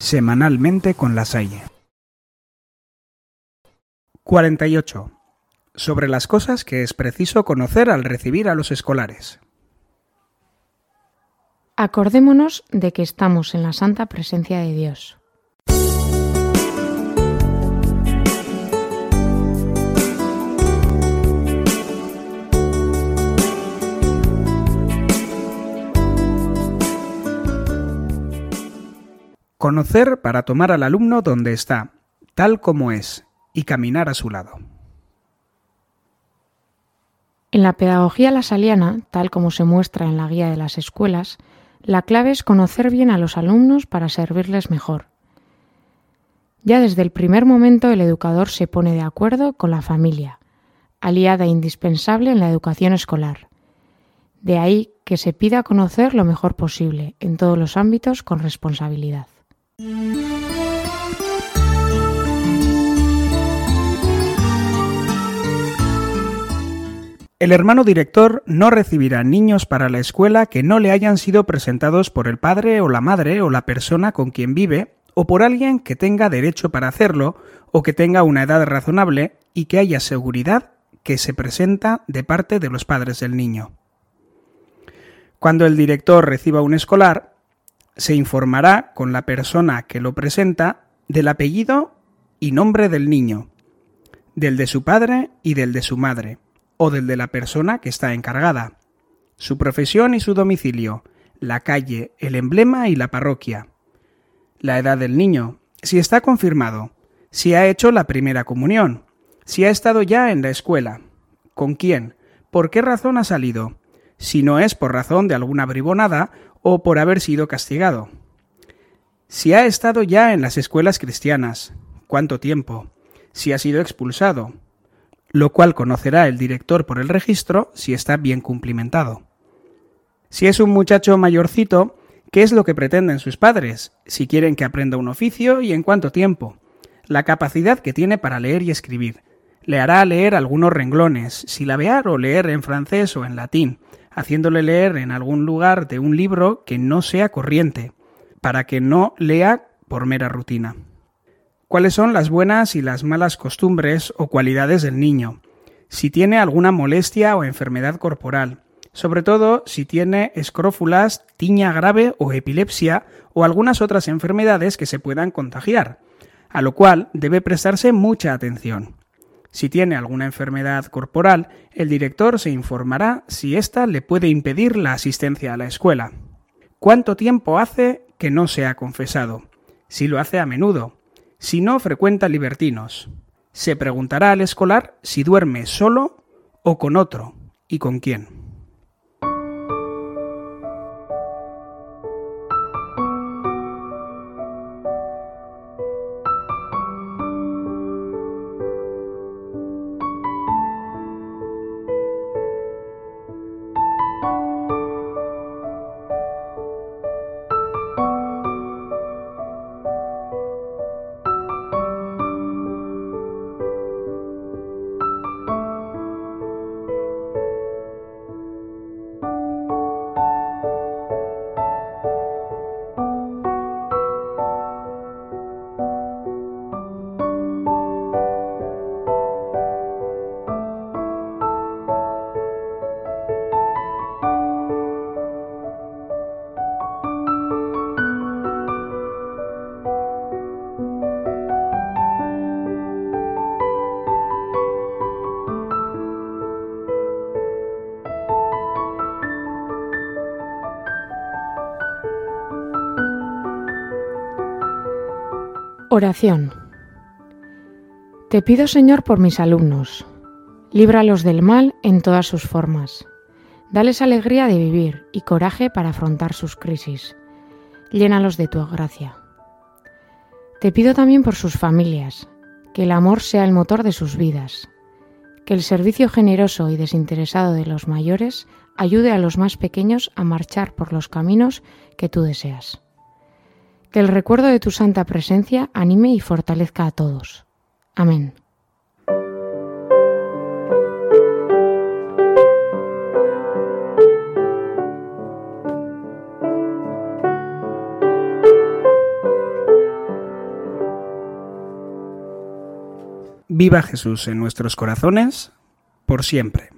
semanalmente con La Salle. 48. Sobre las cosas que es preciso conocer al recibir a los escolares. Acordémonos de que estamos en la santa presencia de Dios. Conocer para tomar al alumno donde está, tal como es, y caminar a su lado. En la pedagogía lasaliana, tal como se muestra en la guía de las escuelas, la clave es conocer bien a los alumnos para servirles mejor. Ya desde el primer momento el educador se pone de acuerdo con la familia, aliada indispensable en la educación escolar. De ahí que se pida conocer lo mejor posible, en todos los ámbitos con responsabilidad. El hermano director no recibirá niños para la escuela que no le hayan sido presentados por el padre o la madre o la persona con quien vive o por alguien que tenga derecho para hacerlo o que tenga una edad razonable y que haya seguridad que se presenta de parte de los padres del niño. Cuando el director reciba un escolar, se informará con la persona que lo presenta del apellido y nombre del niño, del de su padre y del de su madre, o del de la persona que está encargada, su profesión y su domicilio, la calle, el emblema y la parroquia, la edad del niño, si está confirmado, si ha hecho la primera comunión, si ha estado ya en la escuela, con quién, por qué razón ha salido, si no es por razón de alguna bribonada o por haber sido castigado, si ha estado ya en las escuelas cristianas, cuánto tiempo, si ha sido expulsado, lo cual conocerá el director por el registro si está bien cumplimentado. Si es un muchacho mayorcito, ¿qué es lo que pretenden sus padres? Si quieren que aprenda un oficio y en cuánto tiempo. La capacidad que tiene para leer y escribir. Le hará leer algunos renglones, silabear o leer en francés o en latín, haciéndole leer en algún lugar de un libro que no sea corriente, para que no lea por mera rutina. ¿Cuáles son las buenas y las malas costumbres o cualidades del niño? Si tiene alguna molestia o enfermedad corporal, sobre todo si tiene escrófulas, tiña grave o epilepsia o algunas otras enfermedades que se puedan contagiar, a lo cual debe prestarse mucha atención. Si tiene alguna enfermedad corporal, el director se informará si ésta le puede impedir la asistencia a la escuela. ¿Cuánto tiempo hace que no se ha confesado? Si lo hace a menudo. Si no frecuenta libertinos. Se preguntará al escolar si duerme solo o con otro y con quién. Oración. Te pido, Señor, por mis alumnos. Líbralos del mal en todas sus formas. Dales alegría de vivir y coraje para afrontar sus crisis. Llénalos de tu gracia. Te pido también por sus familias, que el amor sea el motor de sus vidas, que el servicio generoso y desinteresado de los mayores ayude a los más pequeños a marchar por los caminos que tú deseas. Que el recuerdo de tu santa presencia anime y fortalezca a todos. Amén. Viva Jesús en nuestros corazones, por siempre.